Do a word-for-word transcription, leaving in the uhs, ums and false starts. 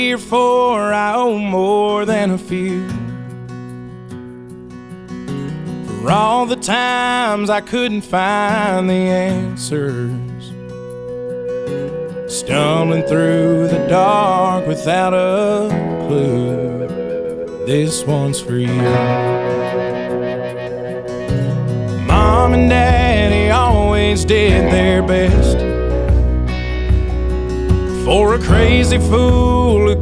Here for I owe more than a few. For all the times I couldn't find the answers, stumbling through the dark without a clue. This one's for you. Mom and Daddy always did their best for a crazy fool who